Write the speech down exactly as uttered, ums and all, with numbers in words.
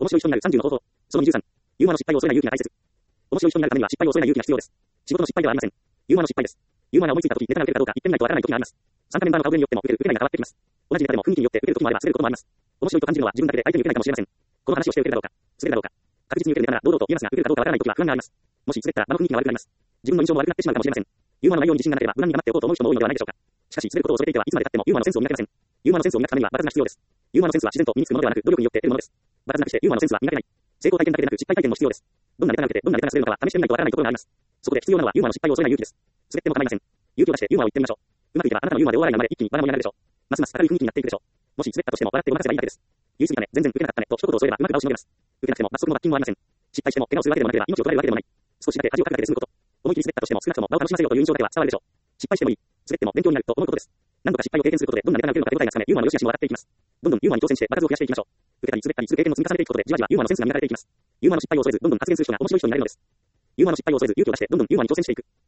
面白い人になるさんじゅうの方法。そのにじゅうさん。ユーモアの失敗を恐れない勇気が大切。面白い人になるためには失敗を恐れない勇気が必要です。仕事の失敗ではありません。ユーモアの失敗です。ユーモアが思いついた時、ネタが受けるかどうか言ってみないとわからない時があります。参加メンバーの顔ぶれによっても受ける受けないが変わってきます。同じネタでも雰囲気によって受ける時もあれば滑ることもあります。面白いと感じるのは自分だけで相手に受けないかもしれません。この話をして受けるだろうか、滑るだろうか。確実に受けるネタなら堂々と言えますが、受けるかどうかわからない時は不安があります。もし滑ったら場の雰囲気が悪くなります。自分の印象も悪くなってしまうかもしれません。ユーモアの内容に自信がなければ無難に黙っておこうと思う人も多いのではないでしょうか。しかし、滑ることを恐れていてはいつまで経ってもユーモアのセンスを磨けません。ユーモアのセンスを磨くためには場数が必要です。ユーモアのセンスは自然と身につくものではなく努力によって得るものです。場数なくしてユーモアのセンスは磨けない。成功体験だけでなく失敗体験も必要です。どんなネタが受けてどんなネタが滑るのかは試してみないとわからないところがあります。そこで必要なのはユーモアの失敗を恐れない勇気です。滑っても構いません。勇気を出してユーモアを言ってみましょう。うまくいけばあなたのユーモアで大笑いが生まれ一気に場が盛り上がるでしょう。ますます明るい雰囲気になっていくでしょう。もし滑ったとしても笑ってごまかせばいいだけです。言い過ぎたね、全然受けなかったねと一言を添えればうまく場をしのげます。受けなくても罰則も罰金もありません。失敗しても怪我をするわけでもなければ命を取られるわけでもない。少しだけ恥をかくだけで済むこと。思い切り滑ったとしても少なくとも場を楽しませようという印象だけは伝わるでしょう。失敗してもいい。滑っても勉強になると思うことです。何度か失敗を経験することでどんなネタが受けるのか手応えがつかめユーモアの良し悪しも分かっていきます。どんどんユーモアに挑戦して場数を増やしていきましょう。受けたり滑ったりする経験を積み重ねていくことでじわじわユーモアのセンスが磨かれていきます。ユーモアの失敗を恐れずどんどん発言する人が面白い人になれるのです。ユーモアの失敗を恐れず勇気を出してどんどんユーモアに挑戦していく。